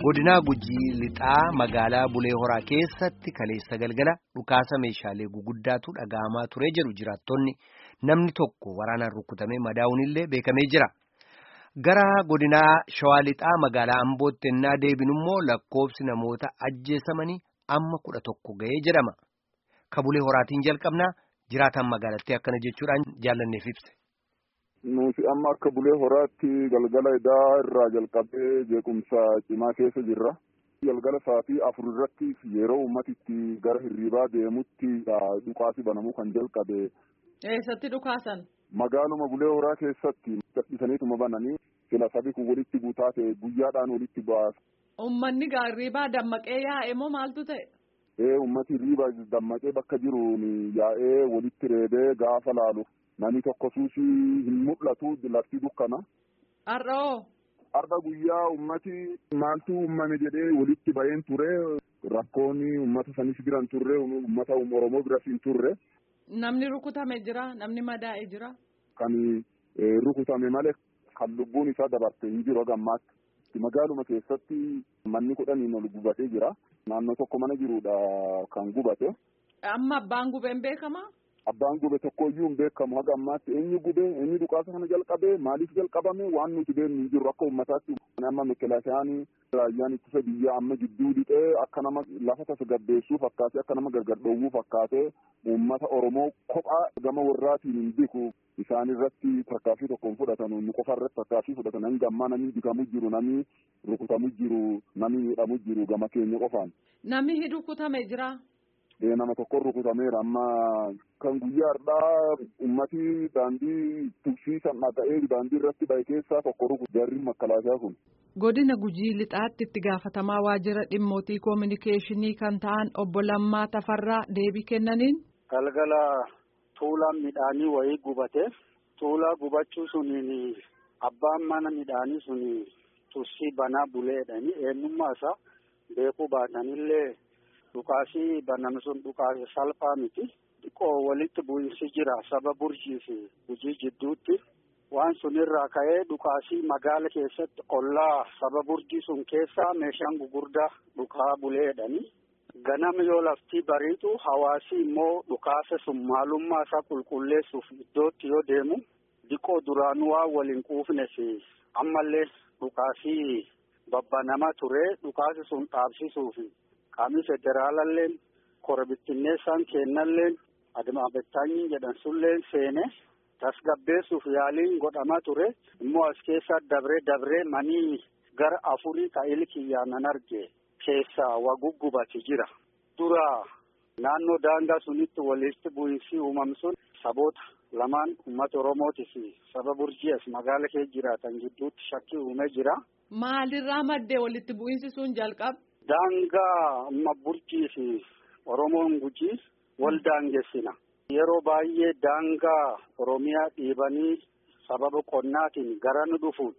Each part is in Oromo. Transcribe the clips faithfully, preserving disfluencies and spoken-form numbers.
Godina Gujii lixaa magaalaa Bulee Horaa keessatti kaleessa galgala dhukaasa meeshaalee guguddaatu dhaga'amaa ture jedhu jiraattonni namni tokko waraanaan rukutamee madaa'uunillee beekamee jira. Gara godinaa Shawaa lixaa magaalaa Ambootti ennaa deebinu immoo lakkoofsi namoota ajjeesamanii amma kudha tokko ga'ee jedhama. Ka Bulee Horaatiin jalqabnaa jiraataan magaalattii akkana jechuudhaan jaallanneef ibse. Nuti amma akka Bulee Horaatti galgala idaa irraa jalqabee jeequmsa cimaa keessa jirra. Galgala sa'aatii afur irratti yeroo ummatitti gara hirribaa deemutti dhukaasi banamuu kan jalqabe. Eessatti dhukaasan? Magaaluma Bulee Horaa keessatti gadhisaniituma bananii sila sabi kun walitti guutaa ta'e guyyaadhaan walitti ba'aasa. Uummanni hirribaa dammaqee yaa'e moo maaltu ta'e? Ee ummati hirribaa dammaqee bakka jiruun yaa'ee walitti reebee gaafa laalu. Namni tokko suusii hin mul'atu lafti dukkana. Har'oo. Har'a guyyaa ummati maaltu uumame jedhee walitti ba'een ture rakkoonni uummata sanis biran turre uummata Oromoo biras hin turre. Namni rukutame jira namni madaa'e jira. Kan rukutame malee kan lubbuun isaa dabarte hin jiru gammaatti. Magaaluma keessatti manni kudhaniin ol gubatee jira. Naannoo tokko mana jirudha kan gubate. Amma abbaan gubeen beekamaa? Abbaan gube tokkoyyuu hin beekamu haga ammaatti eenyu gube eenyu dhukaasa kana jalqabee maaliif jalqabame waan nuti beeknu hin jiru akka uummataatti amma mekelaashaan raayyaan ittisa biyyaa amma gidduu lixee akka nama lafa tasgabbeessuu fakkaatee akka nama gargar dhoowwuu fakkaatee uummata Oromoo kophaa gama warraatiin hin beeku isaan irratti tarkaanfii tokkoon fudhatan nu qofa irratti tarkaanfii fudhatan hanga ammaa namni bikamu jiru namni rukutamu jiru namni miidhamu jiru gama keenya qofaan. Namni rukutame jira. Nama tokko rukutameera amma kan guyyaa har'aa ummati daandii tuksiisan dhaga'ee daandii irratti ba'e keessaa tokko rukutu jarri makkalaasaa kun. Godina Gujii lixaatti itti gaafatamaa waajjira dhimmootii koominikeeshinii kan ta'an obbo Lammaa Tafarraa deebii kennaniin. Galgala tuulaan midhaanii wayii gubate tuulaa gubachuu suniin abbaan mana midhaanii suni tussii banaa buleedhani eenyummaa isaa beekuu baatanillee. Dhukaasii baname sun dhukaasa salphaa miti. Xiqqoo walitti bu'insi jira saba Burjii fi Gujii jidduutti. Waan sunirraa ka'ee dhukaasii magaala keessatti ollaa saba Burjii sun keessaa meeshaan gugurdaa dhukaa buleedhani. Ganama yoo laftii bariitu hawaasi immoo dhukaasa sun maalummaa isaa qulqulleessuuf iddootti yoo deemu xiqqoo duraanuu waan waliin quufne fi ammallee dhukaasii babbanamaa ture dhukaasi sun dhaabsisuufi. Qaamni federaalalleen korobittinneessaan kennalleen adimaabettaanyiin jedhan sulleen seene tasgabbeessuuf yaaliin godhamaa ture immoo as keessa dabree dabree manii gara afurii ka'ili kiyyaanan arge keessaa waguggubati jira. Dura naannoo daangaa sunitti walitti bu'iinsi uumame sun saboota lamaan uummata Oromootii fi saba Burjiis magaala keessa jiraatan gidduutti shakkii uumee jira. Maalirraa maddee walitti bu'iinsi sun jalqabe? Daangaa amma Burjii fi Oromoon Gujii wal daangessina. Yeroo baay'ee daangaa Oromiyaa dhiibanii sababa qonnaatiin gara nu dhufuun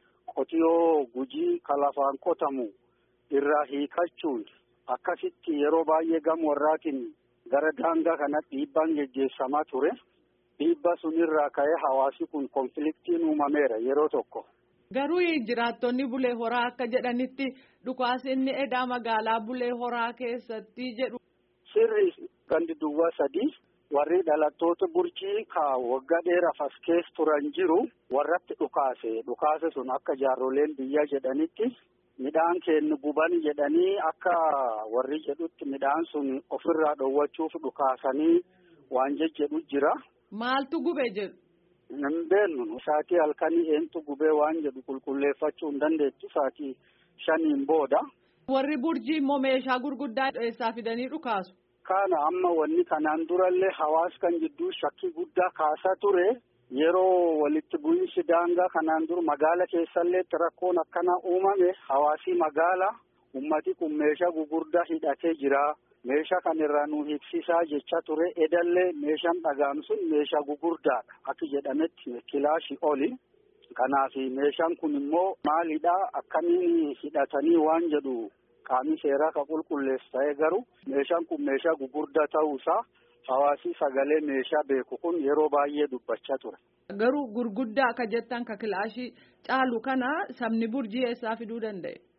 qotiyoo Gujii kalafaan qotamu irraa hiikachuun akkasitti yeroo baay'ee gama warraatiin gara daangaa kanatti dhiibbaan geggeessamaa ture. Dhiibba sunirraa ka'ee hawaasi kun konfliktiin uumameera yeroo tokko. Garuu jiraattonni Bulee Horaa akka jedhanitti dhukaasni edaa magaalaa Bulee Horaa keessatti jedhu. Sirri gandi duwwaa sadii warri dhalattoota Burjii ka waggaa dheeraaf as keessa turan jiru warratti dhukaase dhukaase sun akka jaarroleen biyyaa jedhanitti midhaan kennu guban jedhanii akka warri jedhutti midhaan sun ofirraa dhoowwachuuf dhukaasanii waan jedhu jira. Maaltu gube jedhu? Hin beeknu saatii halkanii eentu gubee waan jedhu qulqulleeffachuu hin dandeettu saatii shaniin booda. Warri Burjii immoo meeshaa gurguddaa eessaa fidanii dhukaasu? Kana amma wanni kanaan durallee hawaas kan jidduu shakkii guddaa kaasaa ture yeroo walitti bu'iinsi daangaa kanaan dura magaala keessallee rakkoon akkana uumame hawaasii magaala ummati kun meeshaa gurguddaa hidhatee jira. Meeshaa kanirraa nu hiiksisaa jecha ture edallee meeshaan dhagaam sun meeshaa gugurdaadha akka jedhametti kilaashii oli. Kanaaf meeshaan kun immoo maalidhaa akkamiin hidhatanii waan jedhu qaamni seeraa ka qulqulleessu ta'ee garuu meeshaan kun meeshaa gugurdaa ta'uusaa hawaasii sagalee meeshaa beeku kun yeroo baay'ee dubbachaa ture. Garuu gurguddaa akka jettan ka kilaashii caalu kana sabni Burjii eessaa fiduu danda'e?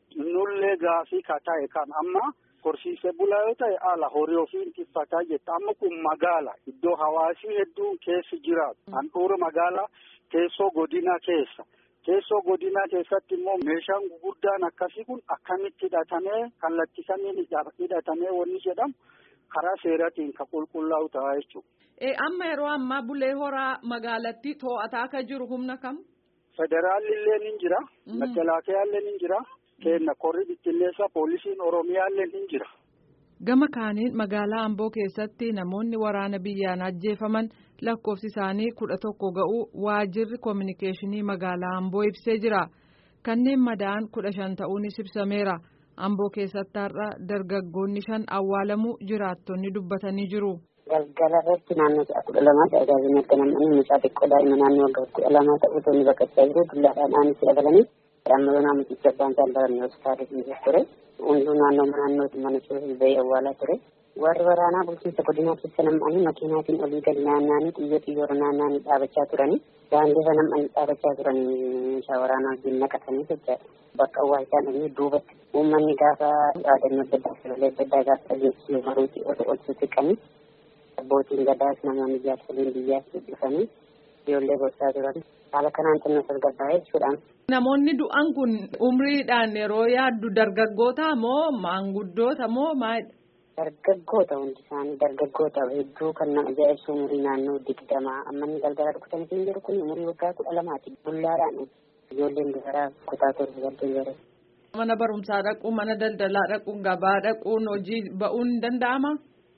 nullee gaafii kataa'e kan amma horsiisee bulaa yoo ta'e ala horii ofiin tiffataa jetta. Amma kun magaala iddoo hawaasii hedduun keessa jiraatu. Handhuura magaalaa teessoo godinaa keessa. Teessoo godinaa keessatti immoo meeshaan gurguddaan akkasii kun akkamitti hidhatamee kallattisaniin hidhatamee wanni jedhamu karaa seeratiin kan qulqullaa'u ta'a jechuudha. Amma yeroo ammaa Bulee Horaa magaalattii to'ataa akka jiru humna kam? Federaalli illee ni jira. Makalaakaa illee ni jira. Kenna korri bittinneessaa poolisiin Oromiyaa illee ni jira. Gama kaaniin magaalaa Amboo keessatti namoonni waraana biyyaan ajjeefaman lakkoofsi isaanii kudha tokko ga'uu waajirri koominikeeshinii magaalaa Amboo ibsee jira. Kanneen madaa'an kudha shan ta'uunis ibsameera. Amboo keessatti har'a dargaggoonni shan awwaalamuu jiraattonni dubbatanii jiru. Galgala irratti naannoo sa'a kudha lamaa tajaajilni akka namni mucaa xiqqoo daa'ima naannoo waggaa kudha lamaa ta'uu tonni baqachaa jiru dullaadhaan aanis dabalanii amma naamticha abbaan isaan baramne hospitaalii ture hunduu naannoo naannootti mana suuqii bahee awwaalaa ture warri waraanaa bulchiinsa godinaa keessa nam'anii makiinaatiin olii gadi naanna'anii xiyyo xiyyoora naanna'anii dhaabachaa turanii daandii irra nam'anii dhaabachaa turanii meeshaa waraanaa wajjin naqatanii jechaadha bakka awwaalchaan dhufanii duubatti uummanni gaafa dhaadannoo adda addaa sagalee adda addaa gaafa dhageessisuu maruutii ol siqanii abbootiin gadaas namoonni jaarsoliin biyyaas dhufanii ijoollee gorsaa turan haala kanaan xinnoo tasgabbaa'ee jechuudha. Namoonni du'an kun umriidhaan yeroo yaaddu dargaggoota moo maanguddoota moo maalidha? Dargaggoota hundi isaanii dargaggoota hedduu kan nama ajaa'ibsu umurii naannoo digdamaa amma inni galgala dhukkutanii jiru kun umurii waggaa kudha lamaati bullaadhaan ijoolleen dubaraa kutaa torba galtee jira. Mana barumsaa dhaquun mana daldalaa dhaquun gabaa dhaquun hojii ba'uun danda'ama?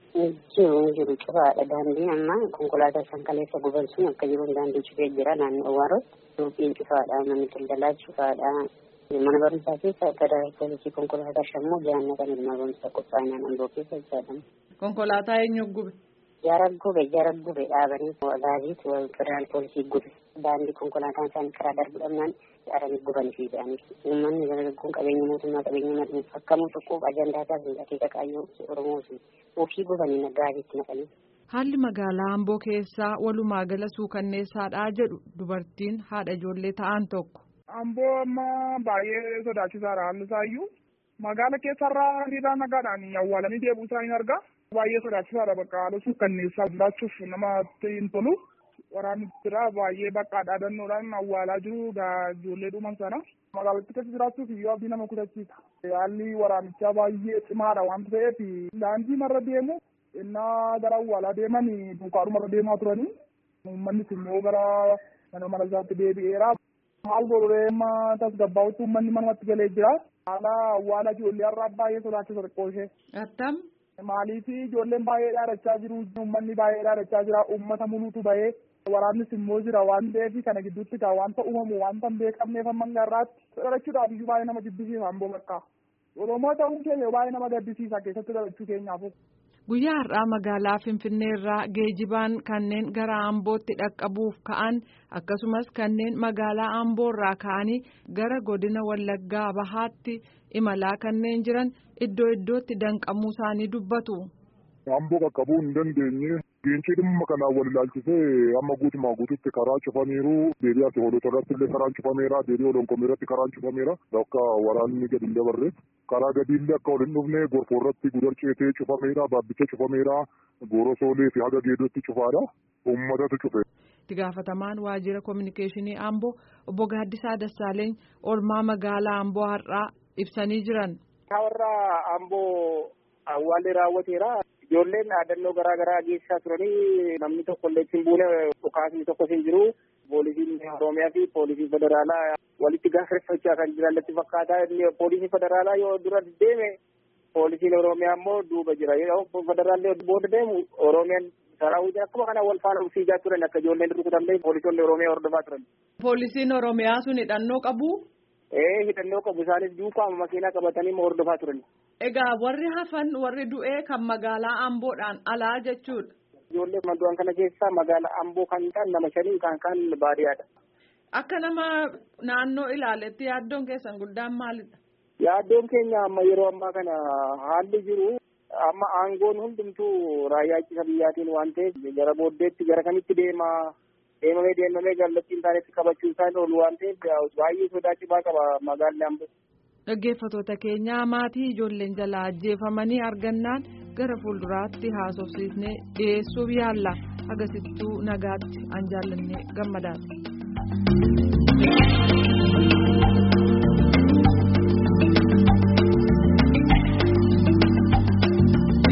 Jiru jiru cufaadha daandiin amma konkolaataa isaan kaleessa guban sun akka jiruun daandii cufee jira naannoo Awwaarootti suuqiin cufaadha manni daldalaa cufaadha mana barumsaa keessa tajaajila konkolaataa shammoo jaanna kan ilma barumsaa qophaa'inaan Amboo keessa jedhama. Konkolaataa eenyu gube? Jaara gube jaara gube dhaabanii gaazii wal federaal poolisii gube daandii konkolaataan isaanii karaa darbu dhabnaan jaaranii gubanii fi jedhanii uummanni dargaggoon qabeenya mootummaa qabeenya madhuuf akkamuu tokkoof ajandaa taasisan akeeka qaayyoo Oromoo ofii gubanii gaaziitti naqanii. Haalli magaalaa Amboo keessaa walumaa gala suukanneessaadhaa jedhu dubartiin haadha ijoollee ta'an tokko. Amboo amma baay'ee sodaachisaadha haalli isaayyuu magaala keessarraa hiriiraan nagaadhaan awwaalanii deebuu isaa hin argaa. Baay'ee sodaachisaadha bakka haala suukanneessaa jiraachuuf namatti hin tolu. Waraanni jira baay'ee bakka dhaadannoodhaan awwaalaa jiru ijoollee dhuman sana. Magaalattii keessa jiraachuuf iyyuu abdii nama kutachiisa. Haalli waraanichaa baay'ee cimaadha waan ta'eef daandii marra deemu innaa gara awwaalaa deeman duukaadhuma irra deemaa turanii. Uummannis immoo gara mana mana isaatti deebi'eera. Haal godhuree amma tasgabbaa'utti uummanni manumatti galee jira. Haala awwaala ijoollee har'aa baay'ee sodaachisa xiqqoo ishee. Attam. Maaliif ijoolleen baay'ee dhaadachaa jiru uummanni baay'ee dhaadachaa jira uummata muluutu bahee waraannis immoo jira waan ta'eef kana gidduutti kaa wanta uumamu wanta hin beekamneef amma garraatti dhalachuudhaaf iyyuu baay'ee nama jibbisiisa Amboo bakka Oromoo ta'uun keenya baay'ee nama gaddisiisa keessatti dhalachuu keenyaaf. Guyyaa har'aa magaalaa Finfinnee irraa geejibaan kanneen gara Ambootti dhaqqabuuf ka'an akkasumas kanneen magaalaa Amboo irraa ka'anii gara godina Wallaggaa Bahaatti imalaa kanneen jiran iddoo iddootti danqamuu isaanii dubbatu. Amboo qaqqabuu hin dandeenye geencii dhimma kanaan wal ilaalchisee amma guutumaa guututti karaa cufaniiru deebii ati hoolota irratti illee karaan cufameera deebii olonkomii irratti karaan cufameera bakka waraanni gadi hin dabarre karaa gadiillee akka ol hin dhufne gorfoo irratti gudar ceetee cufameera baabbicha cufameera goorosoolee fi haga geedootti cufaadha uummatatu cufe. Itti gaafatamaan waajjira koominikeeshinii Amboo obbo Gaaddisaa Dassaaleeny oolmaa magaalaa Amboo har'aa ibsanii jiran. Warra Amboo awwaalli raawwateera. Ijoolleen dhaadannoo garaa garaa geessisaa turanii namni tokko illee ittiin buune dhukaasni tokko hin jiru. Poolisiin Oromiyaa fi poolisiin federaalaa walitti gaafachachaa kan jiran natti fakkaata. Poolisiin federaalaa yoo dura deeme poolisiin Oromiyaa immoo duuba jira. Yoo federaalli booda deemu Oromiyaan saraawwiin akkuma kana wal faana fiigaa turan akka ijoolleen rukutamne poolisoonni Oromiyaa hordofaa turan. Poolisiin Oromiyaa sun hidhannoo qabu? Ee hidhannoo qabu isaanis duukaa makiinaa qabatanii hordofaa turan. Egaa warri hafan warri du'ee kan magaalaa Amboodhaan alaa jechuudha. Ijoollee madu'an kana keessaa magaalaa Amboo kan ta'an nama shanii kan kaan baadiyyaadha. Akka nama naannoo ilaaletti yaaddoon keessan guddaan maalidha? Yaaddoon keenya amma yeroo ammaa kana haalli jiru amma aangoon hundumtuu raayyaa ittisa biyyaatiin waan ta'eef gara booddeetti gara kamitti deema deemamee deemamee gallattiin taanetti qabachuun isaan oolu waan ta'eef baay'ee sodaachisaa qaba magaalli Amboo. Dhaggeeffattoota keenyaa maatii ijoolleen jalaa ajjeefamanii argannaan gara fuulduraatti haasofsiisnee dhiyeessuuf yaalla. Agarsiistuu nagaatti an jaallannee gammadaati.